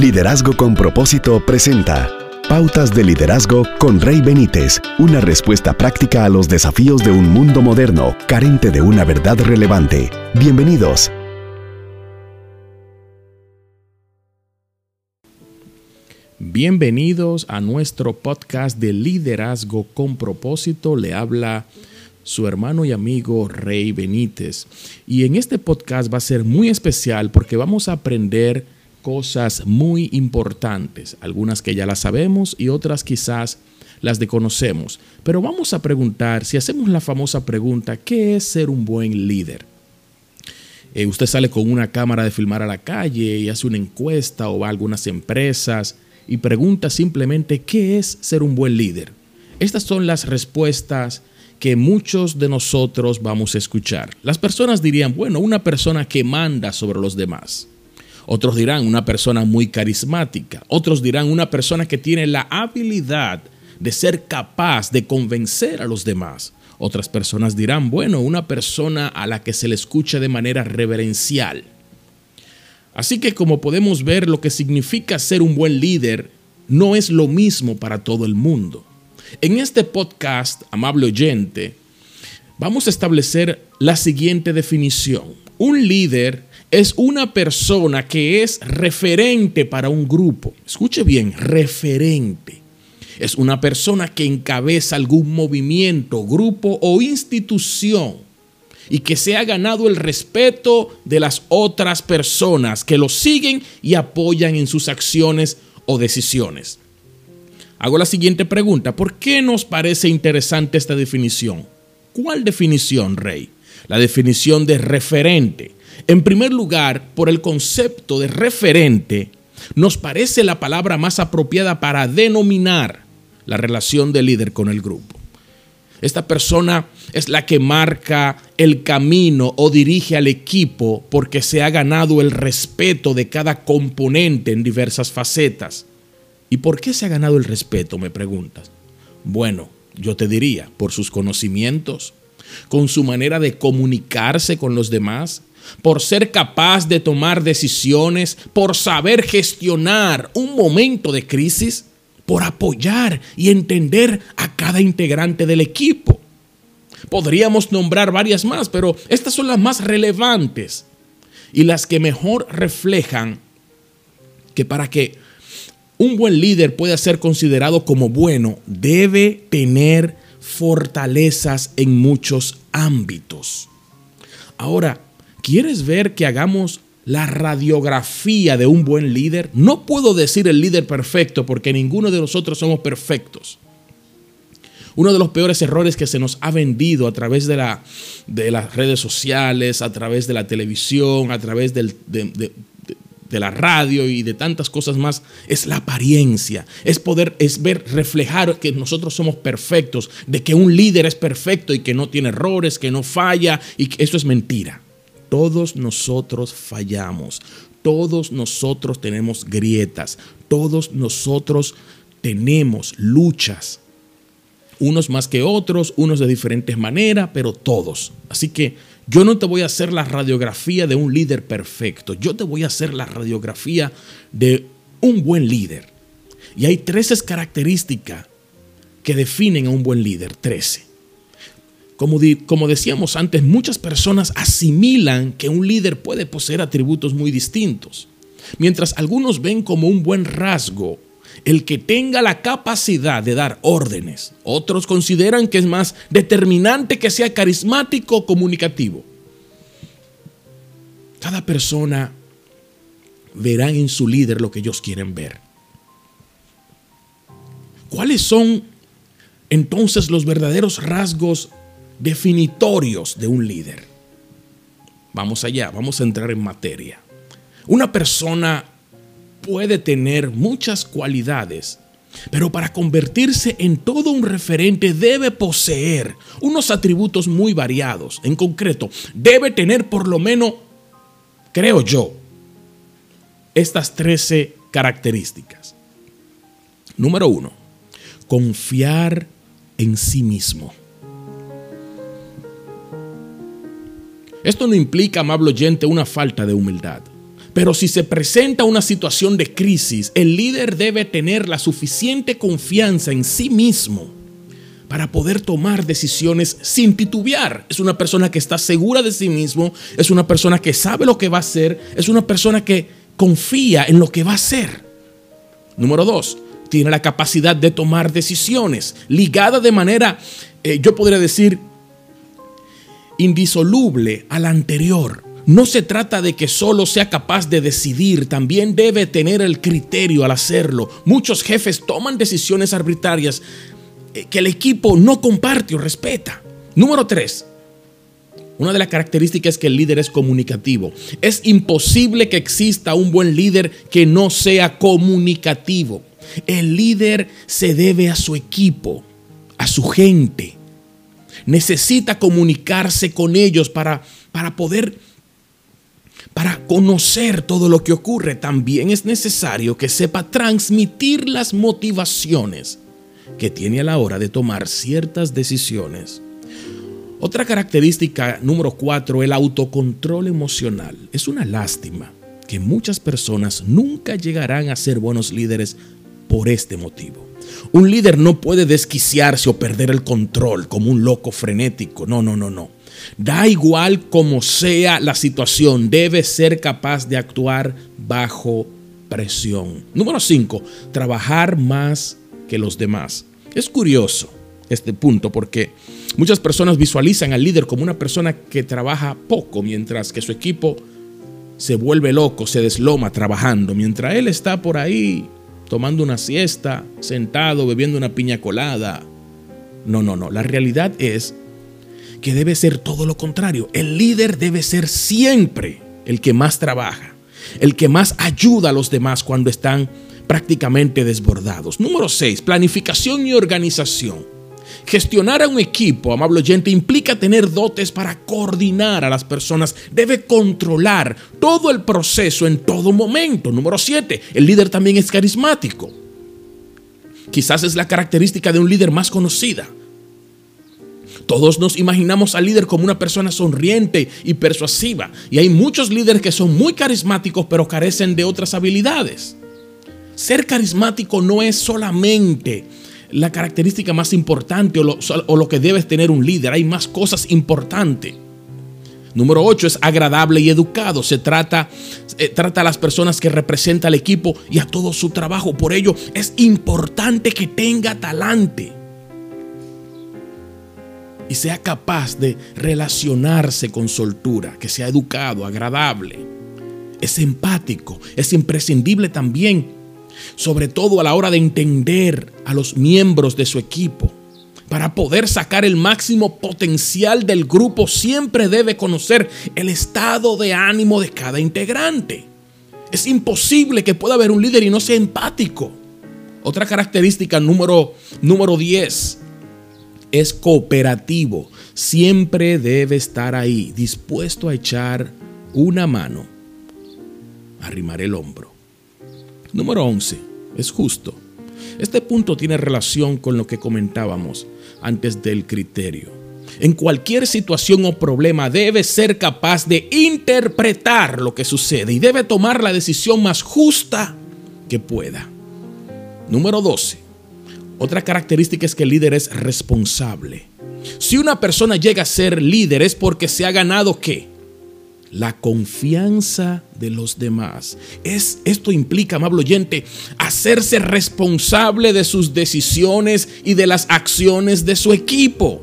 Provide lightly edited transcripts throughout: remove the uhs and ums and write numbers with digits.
Liderazgo con Propósito presenta Pautas de Liderazgo con Rey Benítez, una respuesta práctica a los desafíos de un mundo moderno, carente de una verdad relevante. Bienvenidos. Bienvenidos a nuestro podcast de Liderazgo con Propósito. Le habla su hermano y amigo Rey Benítez. Y en este podcast va a ser muy especial porque vamos a aprender cosas muy importantes, algunas que ya las sabemos y otras quizás las desconocemos. Pero vamos a preguntar, si hacemos la famosa pregunta, ¿qué es ser un buen líder? Usted sale con una cámara de filmar a la calle y hace una encuesta o va a algunas empresas y pregunta simplemente, ¿qué es ser un buen líder? Estas son las respuestas que muchos de nosotros vamos a escuchar. Las personas dirían, bueno, una persona que manda sobre los demás. Otros dirán una persona muy carismática. Otros dirán una persona que tiene la habilidad de ser capaz de convencer a los demás. Otras personas dirán, bueno, una persona a la que se le escucha de manera reverencial. Así que como podemos ver, lo que significa ser un buen líder no es lo mismo para todo el mundo. En este podcast, amable oyente, vamos a establecer la siguiente definición. Un líder es una persona que es referente para un grupo. Escuche bien, referente. Es una persona que encabeza algún movimiento, grupo o institución y que se ha ganado el respeto de las otras personas que lo siguen y apoyan en sus acciones o decisiones. Hago la siguiente pregunta. ¿Por qué nos parece interesante esta definición? ¿Cuál definición, Rey? La definición de referente. En primer lugar, por el concepto de referente, nos parece la palabra más apropiada para denominar la relación del líder con el grupo. Esta persona es la que marca el camino o dirige al equipo porque se ha ganado el respeto de cada componente en diversas facetas. ¿Y por qué se ha ganado el respeto, me preguntas? Bueno, yo te diría, por sus conocimientos, con su manera de comunicarse con los demás, por ser capaz de tomar decisiones, por saber gestionar un momento de crisis, por apoyar y entender a cada integrante del equipo. Podríamos nombrar varias más, pero estas son las más relevantes y las que mejor reflejan que para que un buen líder pueda ser considerado como bueno, debe tener fortalezas en muchos ámbitos. Ahora, ¿quieres ver que hagamos la radiografía de un buen líder? No puedo decir el líder perfecto porque ninguno de nosotros somos perfectos. Uno de los peores errores que se nos ha vendido a través de las redes sociales, a través de la televisión, a través de la radio y de tantas cosas más, es la apariencia. Es ver reflejar que nosotros somos perfectos, de que un líder es perfecto y que no tiene errores, que no falla, y que eso es mentira. Todos nosotros fallamos, todos nosotros tenemos grietas, todos nosotros tenemos luchas, unos más que otros, unos de diferentes maneras, pero todos. Así que yo no te voy a hacer la radiografía de un líder perfecto, yo te voy a hacer la radiografía de un buen líder. Y hay 13 características que definen a un buen líder, 13. Como decíamos antes, muchas personas asimilan que un líder puede poseer atributos muy distintos. Mientras algunos ven como un buen rasgo el que tenga la capacidad de dar órdenes, otros consideran que es más determinante que sea carismático o comunicativo. Cada persona verá en su líder lo que ellos quieren ver. ¿Cuáles son entonces los verdaderos rasgos definitorios de un líder? Vamos allá, vamos a entrar en materia. Una persona puede tener muchas cualidades, pero para convertirse en todo un referente debe poseer unos atributos muy variados. En concreto, debe tener por lo menos, creo yo, estas 13 características. Número 1, confiar en sí mismo. Esto no implica, amable oyente, una falta de humildad, Pero si se presenta una situación de crisis, el líder debe tener la suficiente confianza en sí mismo para poder tomar decisiones sin titubear. Es una persona que está segura de sí mismo, es una persona que sabe lo que va a hacer, es una persona que confía en lo que va a hacer. Número 2, tiene la capacidad de tomar decisiones ligada de manera, yo podría decir, indisoluble a la anterior. No se trata de que solo sea capaz de decidir, también debe tener el criterio al hacerlo. Muchos jefes toman decisiones arbitrarias que el equipo no comparte o respeta. Número 3, una de las características es que el líder es comunicativo. Es imposible que exista un buen líder que no sea comunicativo. El líder se debe a su equipo, a su gente. Necesita comunicarse con ellos para conocer todo lo que ocurre. También es necesario que sepa transmitir las motivaciones que tiene a la hora de tomar ciertas decisiones. Otra característica, número 4, el autocontrol emocional. Es una lástima que muchas personas nunca llegarán a ser buenos líderes por este motivo. Un líder no puede desquiciarse o perder el control como un loco frenético. No. Da igual como sea la situación, debe ser capaz de actuar bajo presión. Número 5, trabajar más que los demás. Es curioso este punto porque muchas personas visualizan al líder como una persona que trabaja poco, mientras que su equipo se vuelve loco, se desloma trabajando, mientras él está por ahí tomando una siesta, sentado, bebiendo una piña colada. No. La realidad es que debe ser todo lo contrario. El líder debe ser siempre el que más trabaja, el que más ayuda a los demás cuando están prácticamente desbordados. Número 6, planificación y organización. Gestionar a un equipo, amable oyente, implica tener dotes para coordinar a las personas. Debe controlar todo el proceso en todo momento. Número 7, el líder también es carismático. Quizás es la característica de un líder más conocida. Todos nos imaginamos al líder como una persona sonriente y persuasiva. Y hay muchos líderes que son muy carismáticos, pero carecen de otras habilidades. Ser carismático no es solamente la característica más importante o lo que debe tener un líder. Hay más cosas importantes. Número 8 es agradable y educado. Se trata a las personas que representa al equipo y a todo su trabajo. Por ello es importante que tenga talante y sea capaz de relacionarse con soltura, que sea educado, agradable. Es empático. Es imprescindible también, sobre todo a la hora de entender a los miembros de su equipo. Para poder sacar el máximo potencial del grupo, siempre debe conocer el estado de ánimo de cada integrante. Es imposible que pueda haber un líder y no sea empático. Otra característica, número 10, es cooperativo. Siempre debe estar ahí, dispuesto a echar una mano, a arrimar el hombro. Número 11, es justo. Este punto tiene relación con lo que comentábamos antes del criterio. En cualquier situación o problema debe ser capaz de interpretar lo que sucede y debe tomar la decisión más justa que pueda. Número 12. Otra característica es que el líder es responsable. Si una persona llega a ser líder es porque se ha ganado ¿qué? La confianza de los demás. Esto implica, amable oyente, hacerse responsable de sus decisiones y de las acciones de su equipo.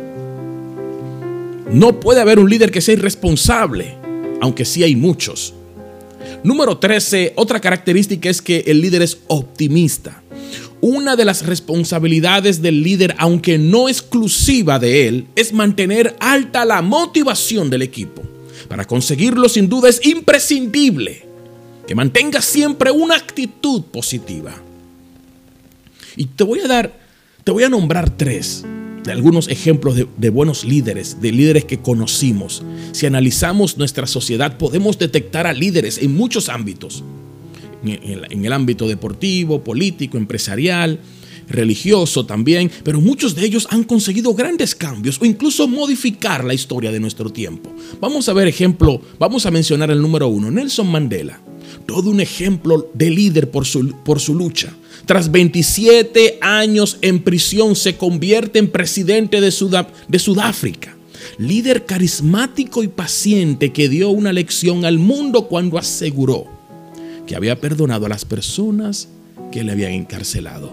No puede haber un líder que sea irresponsable, aunque sí hay muchos. Número 13, otra característica es que el líder es optimista. Una de las responsabilidades del líder, aunque no exclusiva de él, es mantener alta la motivación del equipo. Para conseguirlo, sin duda, es imprescindible que mantenga siempre una actitud positiva. Y te voy a nombrar 3 de algunos ejemplos de buenos líderes, de líderes que conocimos. Si analizamos nuestra sociedad, podemos detectar a líderes en muchos ámbitos. En el ámbito deportivo, político, empresarial, religioso también, pero muchos de ellos han conseguido grandes cambios o incluso modificar la historia de nuestro tiempo. Vamos a ver ejemplo, vamos a mencionar el número 1, Nelson Mandela. Todo un ejemplo de líder por su lucha. Tras 27 años en prisión se convierte en presidente de Sudáfrica. Líder carismático y paciente que dio una lección al mundo cuando aseguró que había perdonado a las personas que le habían encarcelado.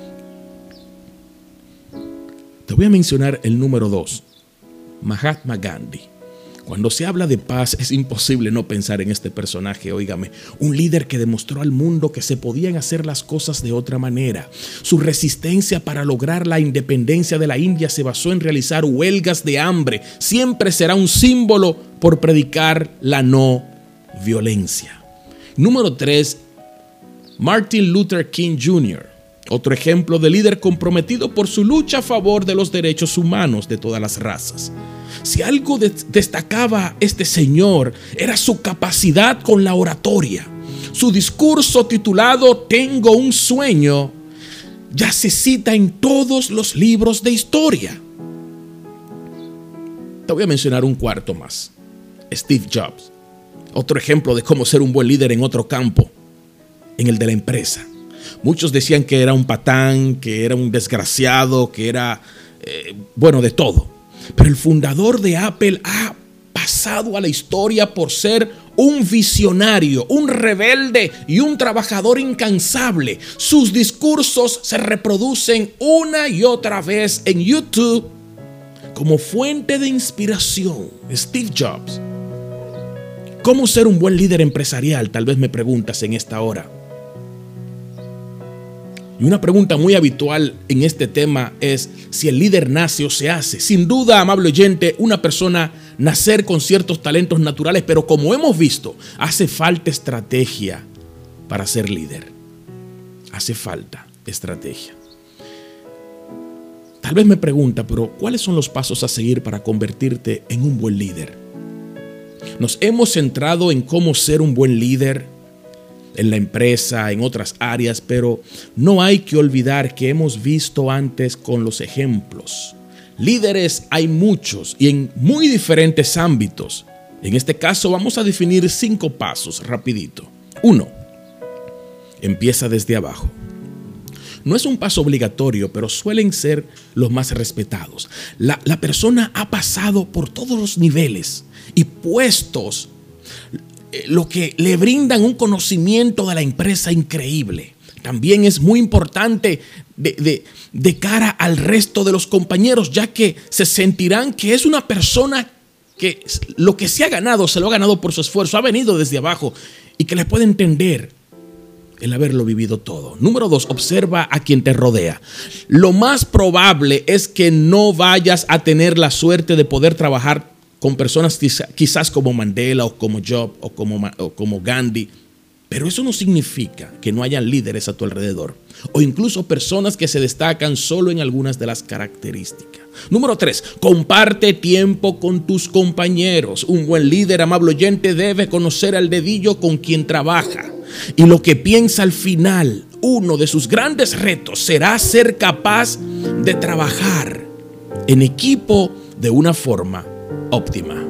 Te voy a mencionar el número 2, Mahatma Gandhi. Cuando se habla de paz es imposible no pensar en este personaje, óigame, un líder que demostró al mundo que se podían hacer las cosas de otra manera. Su resistencia para lograr la independencia de la India se basó en realizar huelgas de hambre. Siempre será un símbolo por predicar la no violencia. Número 3, Martin Luther King Jr., otro ejemplo de líder comprometido por su lucha a favor de los derechos humanos de todas las razas. Si algo destacaba este señor, era su capacidad con la oratoria. Su discurso titulado Tengo un sueño ya se cita en todos los libros de historia. Te voy a mencionar un cuarto más, Steve Jobs. Otro ejemplo de cómo ser un buen líder en otro campo, en el de la empresa. Muchos decían que era un patán, que era un desgraciado, que era, de todo. Pero el fundador de Apple ha pasado a la historia por ser un visionario, un rebelde y un trabajador incansable. Sus discursos se reproducen una y otra vez en YouTube como fuente de inspiración. Steve Jobs. ¿Cómo ser un buen líder empresarial? Tal vez me preguntas en esta hora. Y una pregunta muy habitual en este tema es si el líder nace o se hace. Sin duda, amable oyente, una persona nacer con ciertos talentos naturales, pero como hemos visto, hace falta estrategia para ser líder. Hace falta estrategia. Tal vez me pregunta, pero ¿cuáles son los pasos a seguir para convertirte en un buen líder? Nos hemos centrado en cómo ser un buen líder en la empresa, en otras áreas, pero no hay que olvidar que hemos visto antes con los ejemplos. Líderes hay muchos y en muy diferentes ámbitos. En este caso vamos a definir 5 pasos rapidito. 1. Empieza desde abajo. No es un paso obligatorio, pero suelen ser los más respetados. La persona ha pasado por todos los niveles y puestos, lo que le brindan un conocimiento de la empresa increíble. También es muy importante de cara al resto de los compañeros, ya que se sentirán que es una persona que lo que se ha ganado, se lo ha ganado por su esfuerzo, ha venido desde abajo y que le puede entender el haberlo vivido todo. Número 2, observa a quien te rodea. Lo más probable es que no vayas a tener la suerte de poder trabajar con personas quizás como Mandela o como Job o como Gandhi, pero eso no significa que no hayan líderes a tu alrededor o incluso personas que se destacan solo en algunas de las características. Número 3, comparte tiempo con tus compañeros. Un buen líder, amable oyente, debe conocer al dedillo con quien trabaja y lo que piensa al final. Uno de sus grandes retos será ser capaz de trabajar en equipo de una forma óptima.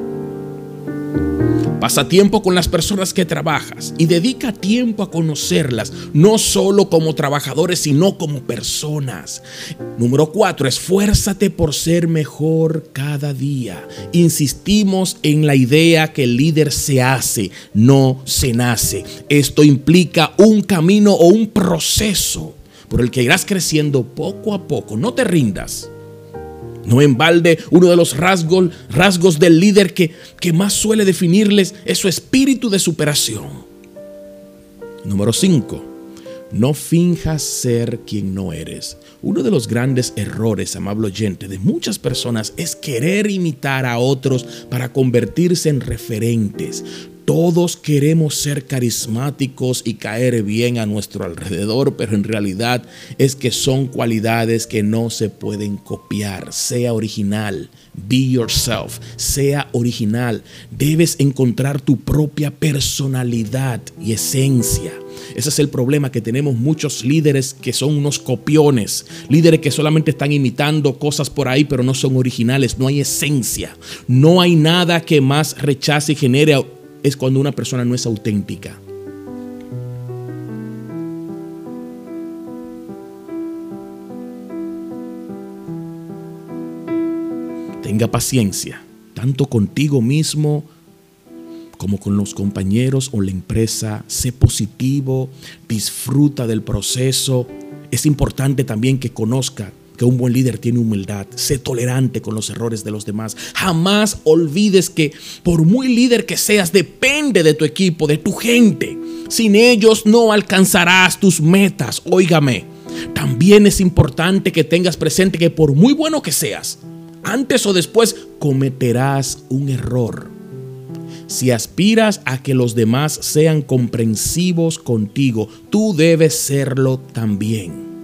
Pasa tiempo con las personas que trabajas y dedica tiempo a conocerlas, no solo como trabajadores, sino como personas. Número 4, esfuérzate por ser mejor cada día. Insistimos en la idea que el líder se hace, no se nace. Esto implica un camino o un proceso por el que irás creciendo poco a poco. No te rindas. No en balde, uno de los rasgos del líder que más suele definirles es su espíritu de superación. Número 5. No finjas ser quien no eres. Uno de los grandes errores, amable oyente, de muchas personas es querer imitar a otros para convertirse en referentes. Todos queremos ser carismáticos y caer bien a nuestro alrededor, pero en realidad es que son cualidades que no se pueden copiar. Sea original, be yourself, sea original. Debes encontrar tu propia personalidad y esencia. Ese es el problema, que tenemos muchos líderes que son unos copiones, líderes que solamente están imitando cosas por ahí, pero no son originales, no hay esencia. No hay nada que más rechace y genere es cuando una persona no es auténtica. Tenga paciencia, tanto contigo mismo como con los compañeros o la empresa. Sé positivo, disfruta del proceso. Es importante también que conozca que un buen líder tiene humildad. Sé tolerante con los errores de los demás. Jamás olvides que por muy líder que seas, depende de tu equipo, de tu gente. Sin ellos no alcanzarás tus metas. Óigame, también es importante que tengas presente que por muy bueno que seas, antes o después cometerás un error. Si aspiras a que los demás sean comprensivos contigo, tú debes serlo también.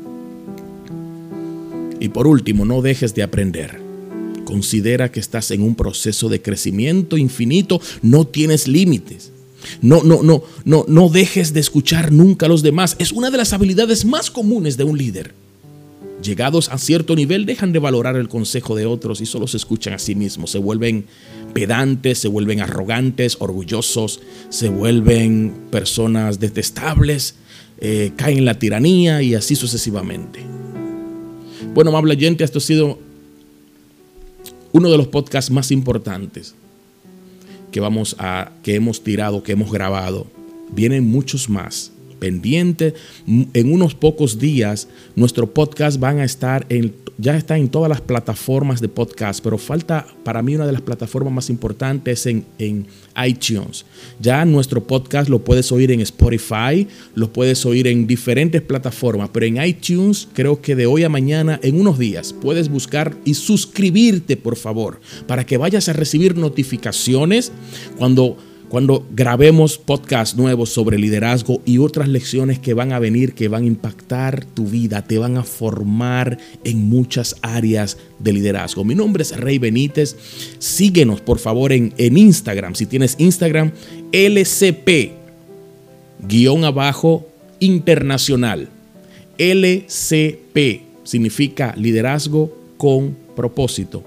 Y por último, no dejes de aprender. Considera que estás en un proceso de crecimiento infinito. No tienes límites. No dejes de escuchar nunca a los demás. Es una de las habilidades más comunes de un líder. Llegados a cierto nivel, dejan de valorar el consejo de otros y solo se escuchan a sí mismos. Se vuelven pedantes, se vuelven arrogantes, orgullosos, se vuelven personas detestables, caen en la tiranía y así sucesivamente. Bueno, amable oyente, esto ha sido uno de los podcasts más importantes que hemos tirado, que hemos grabado. Vienen muchos más pendientes. En unos pocos días nuestro podcast ya está en todas las plataformas de podcast, pero falta para mí una de las plataformas más importantes en iTunes. Ya nuestro podcast lo puedes oír en Spotify, lo puedes oír en diferentes plataformas, pero en iTunes creo que de hoy a mañana, en unos días, puedes buscar y suscribirte, por favor, para que vayas a recibir notificaciones cuando grabemos podcasts nuevos sobre liderazgo y otras lecciones que van a venir, que van a impactar tu vida, te van a formar en muchas áreas de liderazgo. Mi nombre es Rey Benítez. Síguenos, por favor, en Instagram. Si tienes Instagram, LCP_internacional. LCP significa liderazgo con propósito.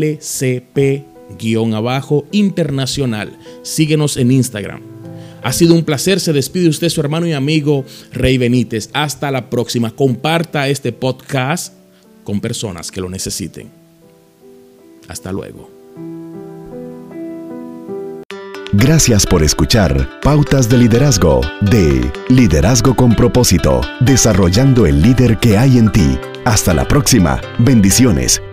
LCP_internacional. Síguenos en Instagram. Ha sido un placer. Se despide usted, su hermano y amigo Rey Benítez. Hasta la próxima. Comparta este podcast con personas que lo necesiten. Hasta luego. Gracias por escuchar Pautas de Liderazgo de Liderazgo con Propósito, desarrollando el líder que hay en ti. Hasta la próxima. Bendiciones.